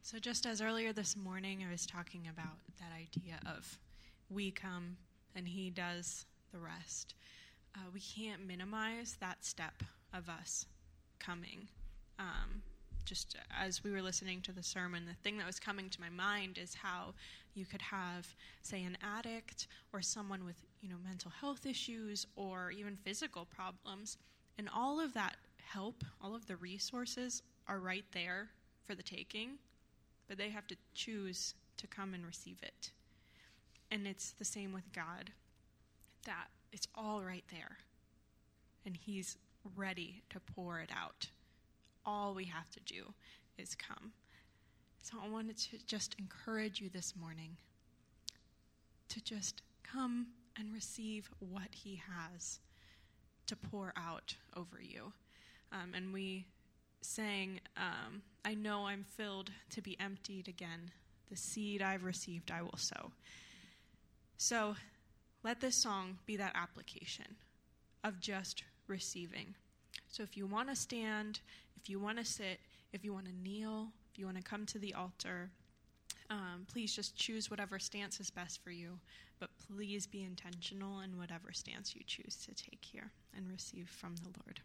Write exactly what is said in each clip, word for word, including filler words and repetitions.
So just as earlier this morning I was talking about that idea of we come and he does the rest, uh, we can't minimize that step of us coming. Um, just as we were listening to the sermon, the thing that was coming to my mind is how you could have, say, an addict or someone with, you know, mental health issues or even physical problems, and all of that help, all of the resources are right there for the taking, but they have to choose to come and receive it. And it's the same with God, that it's all right there, and he's ready to pour it out. All we have to do is come. So I wanted to just encourage you this morning to just come and receive what he has to pour out over you. Um, and we sang, um, I know I'm filled to be emptied again. The seed I've received I will sow. So let this song be that application of just receiving. So if you want to stand, if you want to sit, if you want to kneel, if you want to come to the altar, um, please just choose whatever stance is best for you. But please be intentional in whatever stance you choose to take here and receive from the Lord.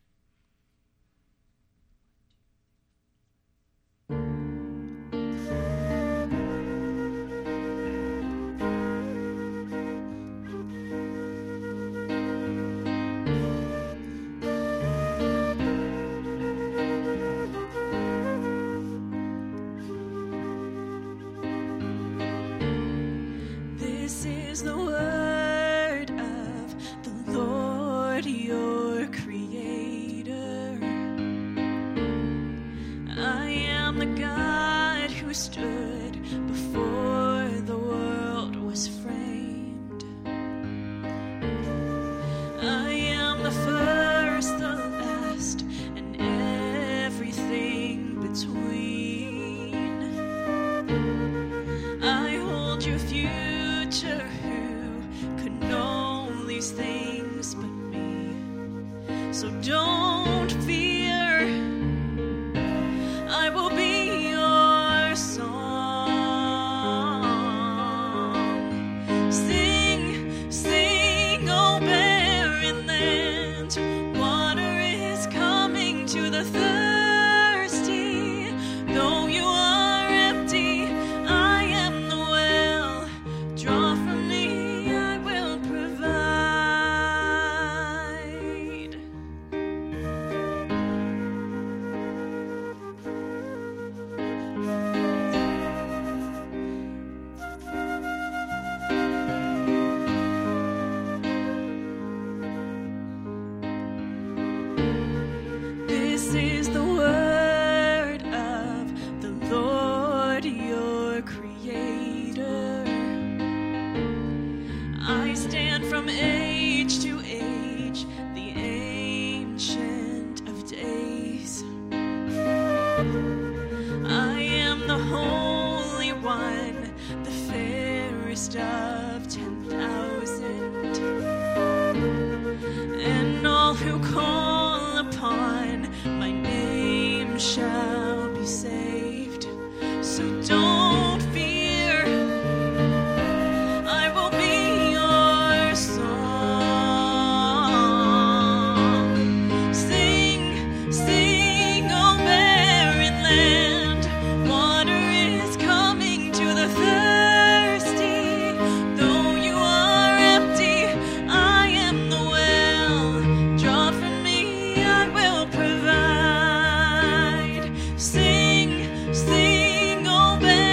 Sing, oh,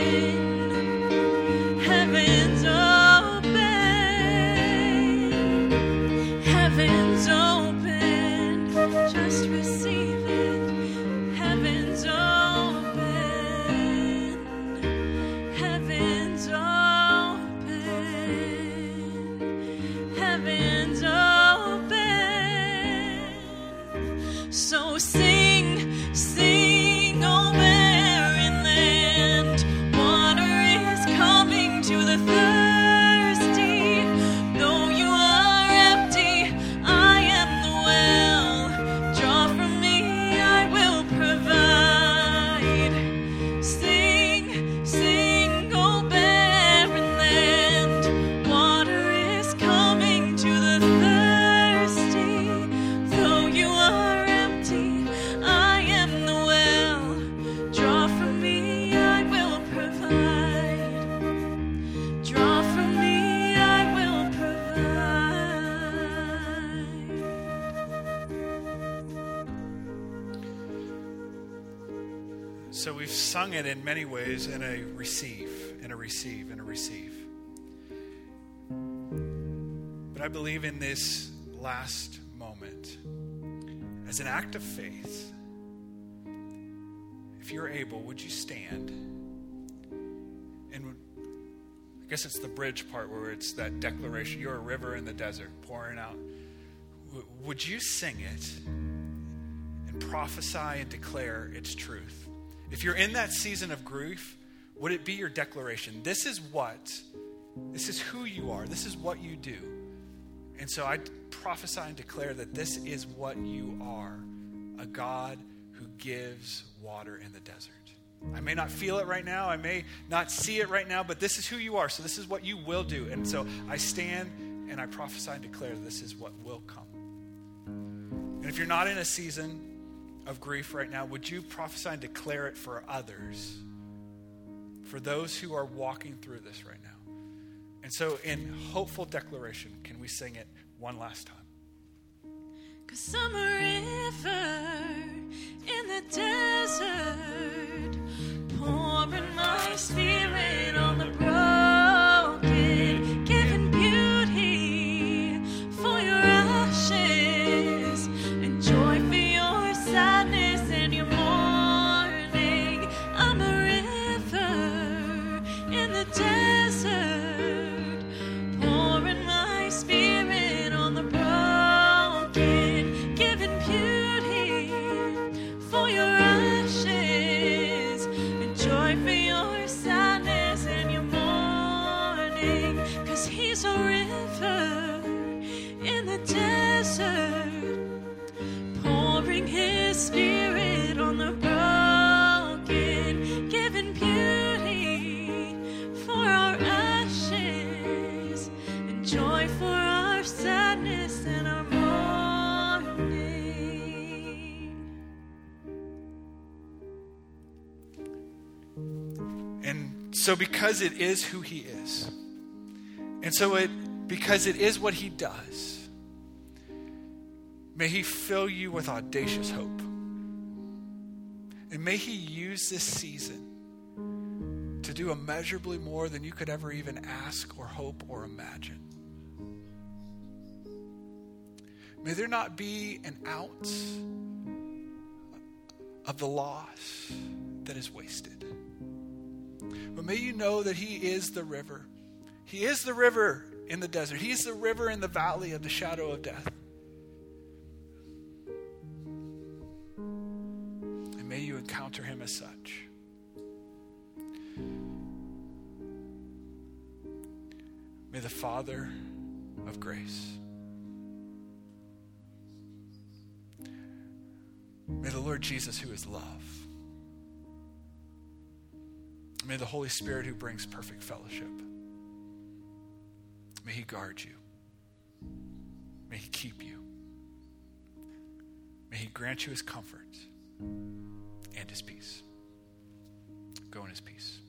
Heavens open, heavens open, just receive it. Heavens open, heavens open, heavens open. So sing, sing, oh barren land, water is coming to the thirsty. Though you are empty, I am the well. Draw from me, I will provide. Sing, sing, oh barren land, water is coming to the thirsty. Though you are empty, I am the well. Draw from me, I will provide. Draw from me, I will provide. So we've sung it in many ways in a receive, in a receive, in a receive. But I believe in this last moment, as an act of faith, if you're able, would you stand? And I guess it's the bridge part where it's that declaration, you're a river in the desert pouring out. W- would you sing it and prophesy and declare its truth? If you're in that season of grief, would it be your declaration? This is what, this is who you are. This is what you do. And so I prophesy and declare that this is what you are, a God who gives water in the desert. I may not feel it right now. I may not see it right now, but this is who you are. So this is what you will do. And so I stand and I prophesy and declare this is what will come. And if you're not in a season of grief right now, would you prophesy and declare it for others, for those who are walking through this right now? And so in hopeful declaration, can we sing it one last time? 'Cause I'm a river in the desert, pouring my spirit on the broken, giving beauty for your ashes, and joy for your sadness and your mourning. I'm a river in the desert, pouring my spirit on the broken, giving beauty for your ashes, and joy for your sadness and your mourning. 'Cause he's a river in the desert, pouring his spirit on the broken, giving beauty for our ashes, and joy for our sadness and our mourning. And so because it is who he is, and so it because it is what he does, may he fill you with audacious hope. And may he use this season to do immeasurably more than you could ever even ask or hope or imagine. May there not be an ounce of the loss that is wasted. But may you know that he is the river. He is the river in the desert. He is the river in the valley of the shadow of death. And may you encounter him as such. May the Father of grace, may the Lord Jesus, who is love, may the Holy Spirit, who brings perfect fellowship, may he guard you. May he keep you. May he grant you his comfort and his peace. Go in his peace.